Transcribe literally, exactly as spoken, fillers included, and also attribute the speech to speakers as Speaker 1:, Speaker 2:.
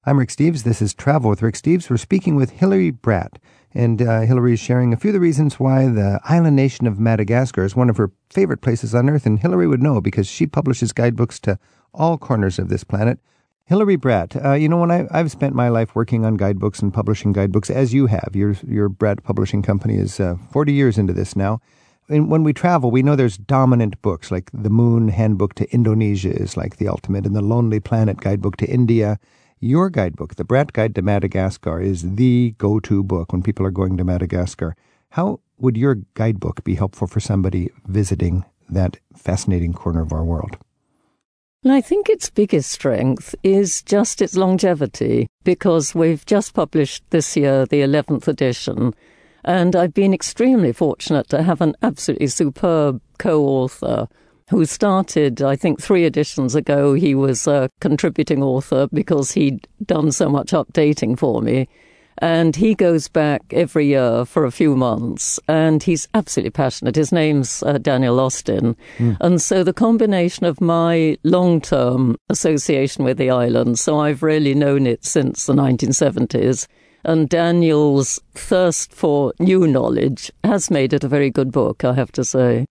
Speaker 1: I'm Rick Steves. This is Travel with Rick Steves. We're speaking with Hilary Bratt, and uh, Hilary is sharing a few of the reasons why the island nation of Madagascar is one of her favorite places on Earth, and Hilary would know because she publishes guidebooks to all corners of this planet. Hilary Bratt, uh, you know, when I, I've spent my life working on guidebooks and publishing guidebooks, as you have. Your, your Bratt Publishing Company is uh, forty years into this now. And when we travel, we know there's dominant books, like the Moon Handbook to Indonesia is like the ultimate, and the Lonely Planet Guidebook to India. Your guidebook, the Bratt Guide to Madagascar, is the go-to book when people are going to Madagascar. How would your guidebook be helpful for somebody visiting that fascinating corner of our world?
Speaker 2: Well, I think its biggest strength is just its longevity, because we've just published this year the eleventh edition, and I've been extremely fortunate to have an absolutely superb co-author who started, I think, three editions ago. He was a contributing author because he'd done so much updating for me. And he goes back every year for a few months, and he's absolutely passionate. His name's uh, Daniel Austin. Mm. And so the combination of my long-term association with the island, so I've really known it since the nineteen seventies, and Daniel's thirst for new knowledge has made it a very good book, I have to say.